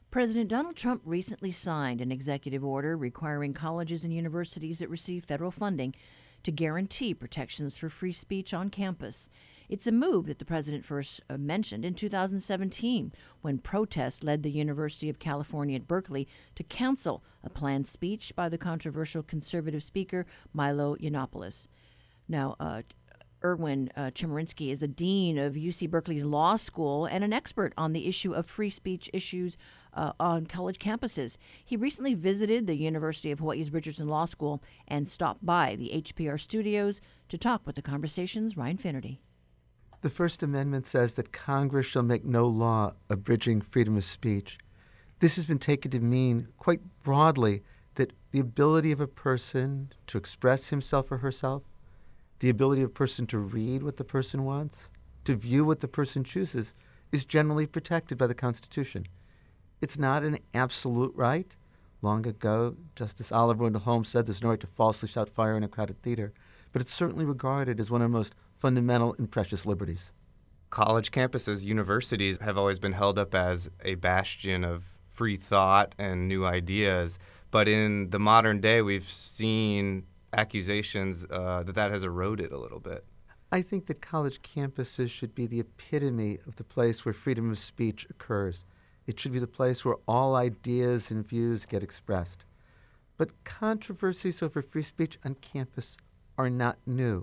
President Donald Trump recently signed an executive order requiring colleges and universities that receive federal funding to guarantee protections for free speech on campus. It's a move that the president first mentioned in 2017 when protests led the University of California at Berkeley to cancel a planned speech by the controversial conservative speaker Milo Yiannopoulos. Now, Erwin Chemerinsky is the dean of UC Berkeley's law school and an expert on the issue of free speech issues on college campuses. He recently visited the University of Hawaii's Richardson Law School and stopped by the HPR studios to talk with the Conversation's Ryan Finnerty. The First Amendment says that Congress shall make no law abridging freedom of speech. This has been taken to mean, quite broadly, that the ability of a person to express himself or herself, the ability of a person to read what the person wants, to view what the person chooses, is generally protected by the Constitution. It's not an absolute right. Long ago, Justice Oliver Wendell Holmes said there's no right to falsely shout fire in a crowded theater, but it's certainly regarded as one of the most fundamental and precious liberties. College campuses, universities have always been held up as a bastion of free thought and new ideas, but in the modern day, we've seen accusations that has eroded a little bit. I think that college campuses should be the epitome of the place where freedom of speech occurs. It should be the place where all ideas and views get expressed. But controversies over free speech on campus are not new.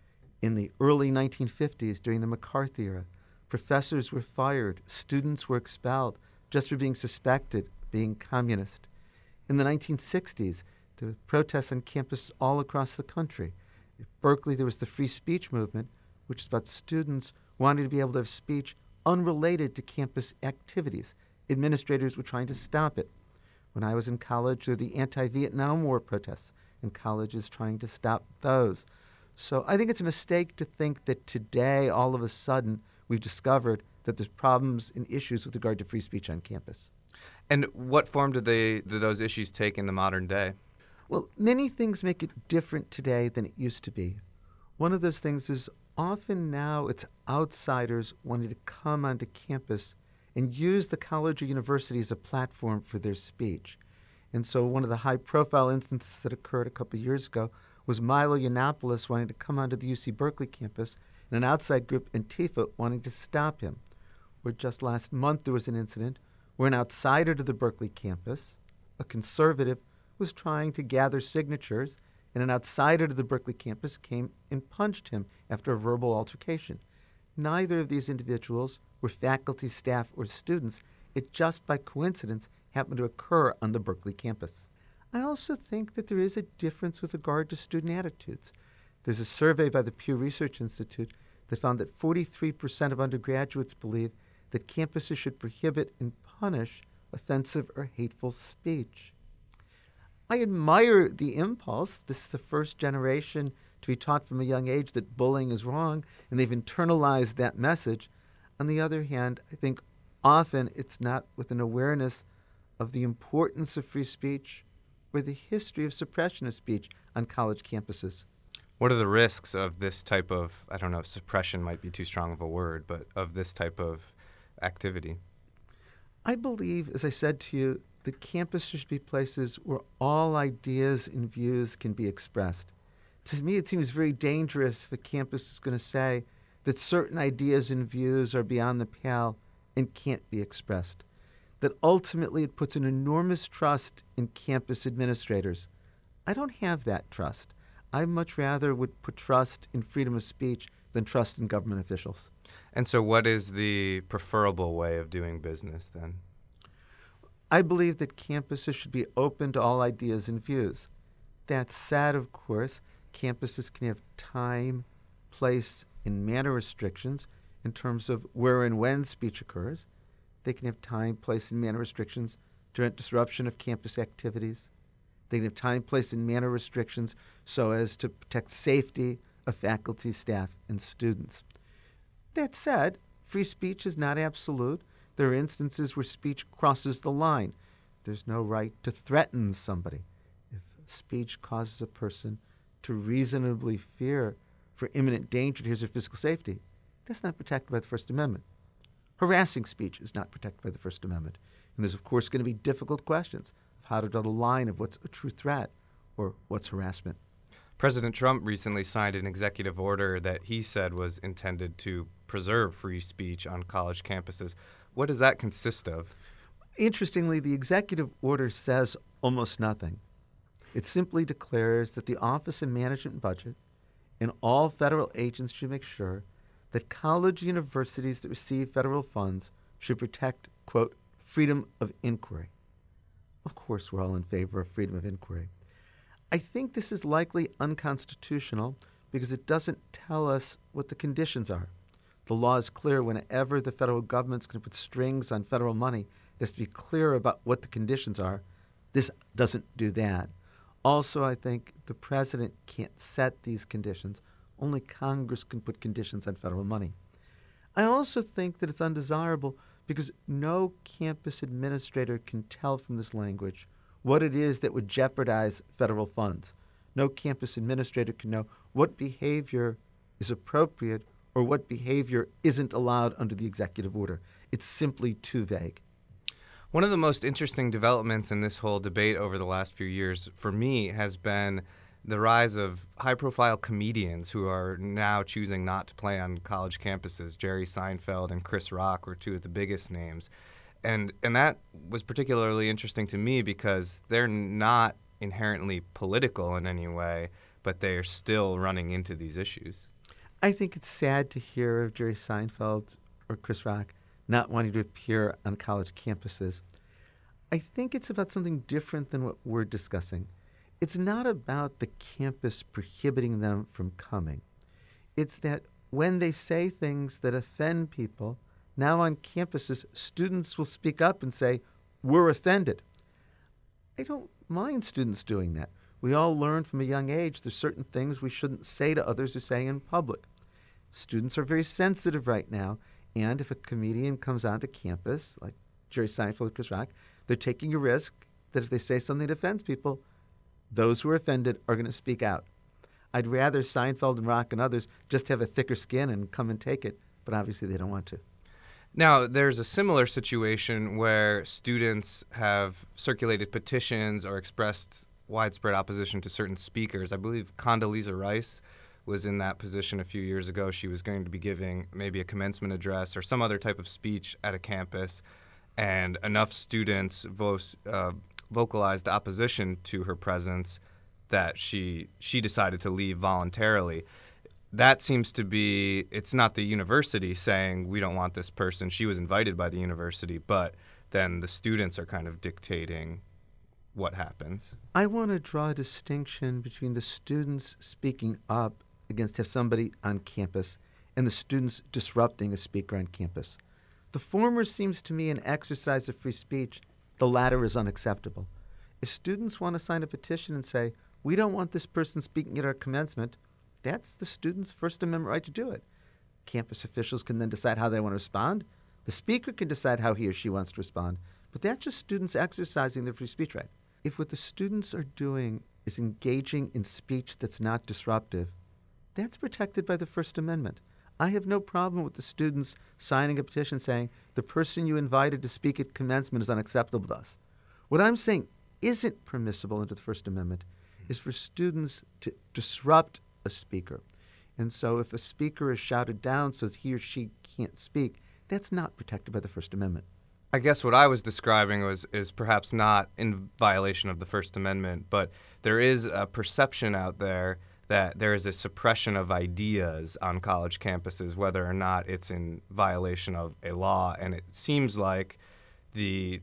In the early 1950s, during the McCarthy era, professors were fired, students were expelled just for being suspected of being communist. In the 1960s, there were protests on campuses all across the country. At Berkeley, there was the free speech movement, which is about students wanting to be able to have speech unrelated to campus activities. Administrators were trying to stop it. When I was in college, there were the anti-Vietnam War protests, and colleges trying to stop those. So I think it's a mistake to think that today, all of a sudden, we've discovered that there's problems and issues with regard to free speech on campus. And what form do those issues take in the modern day? Well, many things make it different today than it used to be. One of those things is often now it's outsiders wanting to come onto campus and use the college or university as a platform for their speech. And so one of the high-profile instances that occurred a couple of years ago was Milo Yiannopoulos wanting to come onto the UC Berkeley campus and an outside group, Antifa, wanting to stop him. Or just last month there was an incident where an outsider to the Berkeley campus, a conservative, was trying to gather signatures, and an outsider to the Berkeley campus came and punched him after a verbal altercation. Neither of these individuals were faculty, staff, or students. It just by coincidence happened to occur on the Berkeley campus. I also think that there is a difference with regard to student attitudes. There's a survey by the Pew Research Institute that found that 43% of undergraduates believe that campuses should prohibit and punish offensive or hateful speech. I admire the impulse. This is the first generation to be taught from a young age that bullying is wrong, and they've internalized that message. On the other hand, I think often it's not with an awareness of the importance of free speech or the history of suppression of speech on college campuses. What are the risks of this type of, I don't know, suppression might be too strong of a word, but of this type of activity? I believe, as I said to you, that campuses should be places where all ideas and views can be expressed. To me, it seems very dangerous if a campus is going to say that certain ideas and views are beyond the pale and can't be expressed. That ultimately it puts an enormous trust in campus administrators. I don't have that trust. I much rather would put trust in freedom of speech than trust in government officials. And so what is the preferable way of doing business then? I believe that campuses should be open to all ideas and views. That said, of course, campuses can have time, place, and manner restrictions in terms of where and when speech occurs. They can have time, place, and manner restrictions to prevent disruption of campus activities. They can have time, place, and manner restrictions so as to protect safety of faculty, staff, and students. That said, free speech is not absolute. There are instances where speech crosses the line. There's no right to threaten somebody. If speech causes a person to reasonably fear for imminent danger to his or her physical safety, that's not protected by the First Amendment. Harassing speech is not protected by the First Amendment. And there's, of course, going to be difficult questions of how to draw the line of what's a true threat or what's harassment. President Trump recently signed an executive order that he said was intended to preserve free speech on college campuses. What does that consist of? Interestingly, the executive order says almost nothing. It simply declares that the Office of Management and Budget and all federal agents should make sure that college universities that receive federal funds should protect, quote, freedom of inquiry. Of course, we're all in favor of freedom of inquiry. I think this is likely unconstitutional because it doesn't tell us what the conditions are. The law is clear whenever the federal government's going to put strings on federal money, it has to be clear about what the conditions are. This doesn't do that. Also, I think the president can't set these conditions. Only Congress can put conditions on federal money. I also think that it's undesirable because no campus administrator can tell from this language what it is that would jeopardize federal funds. No campus administrator can know what behavior is appropriate or what behavior isn't allowed under the executive order. It's simply too vague. One of the most interesting developments in this whole debate over the last few years for me has been the rise of high-profile comedians who are now choosing not to play on college campuses. Jerry Seinfeld and Chris Rock were two of the biggest names. And that was particularly interesting to me because they're not inherently political in any way, but they are still running into these issues. I think it's sad to hear of Jerry Seinfeld or Chris Rock not wanting to appear on college campuses. I think it's about something different than what we're discussing. It's not about the campus prohibiting them from coming. It's that when they say things that offend people, now on campuses, students will speak up and say, we're offended. I don't mind students doing that. We all learn from a young age there's certain things we shouldn't say to others or say in public. Students are very sensitive right now, and if a comedian comes onto campus, like Jerry Seinfeld or Chris Rock, they're taking a risk that if they say something that offends people, those who are offended are going to speak out. I'd rather Seinfeld and Rock and others just have a thicker skin and come and take it, but obviously they don't want to. Now, there's a similar situation where students have circulated petitions or expressed widespread opposition to certain speakers. I believe Condoleezza Rice was in that position a few years ago. She was going to be giving maybe a commencement address or some other type of speech at a campus, and enough students vocalized opposition to her presence that she decided to leave voluntarily. That seems to be, it's not the university saying we don't want this person. She was invited by the university, but then the students are kind of dictating what happens. I want to draw a distinction between the students speaking up against have somebody on campus and the students disrupting a speaker on campus. The former seems to me an exercise of free speech. The latter is unacceptable. If students want to sign a petition and say, we don't want this person speaking at our commencement, that's the student's First Amendment right to do it. Campus officials can then decide how they want to respond. The speaker can decide how he or she wants to respond. But that's just students exercising their free speech right. If what the students are doing is engaging in speech that's not disruptive, that's protected by the First Amendment. I have no problem with the students signing a petition saying the person you invited to speak at commencement is unacceptable to us. What I'm saying isn't permissible under the First Amendment is for students to disrupt a speaker. And so if a speaker is shouted down so that he or she can't speak, that's not protected by the First Amendment. I guess what I was describing is perhaps not in violation of the First Amendment, but there is a perception out there that there is a suppression of ideas on college campuses, whether or not it's in violation of a law. And it seems like the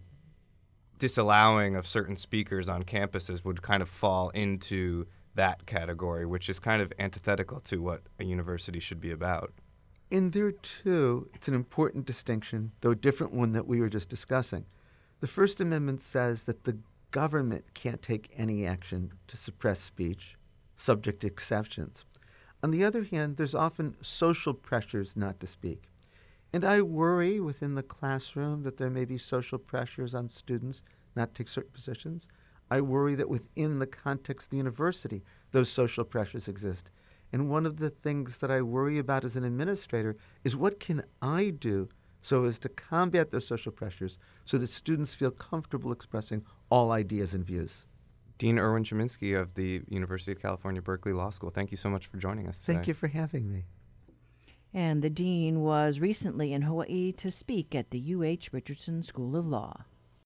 disallowing of certain speakers on campuses would kind of fall into that category, which is kind of antithetical to what a university should be about. And there, too, it's an important distinction, though a different one that we were just discussing. The First Amendment says that the government can't take any action to suppress speech, subject to exceptions. On the other hand, there's often social pressures not to speak. And I worry within the classroom that there may be social pressures on students not to take certain positions. I worry that within the context of the university, those social pressures exist. And one of the things that I worry about as an administrator is what can I do so as to combat those social pressures so that students feel comfortable expressing all ideas and views. Dean Erwin Cheminsky of the University of California, Berkeley Law School, thank you so much for joining us today. Thank you for having me. And the dean was recently in Hawaii to speak at the UH Richardson School of Law.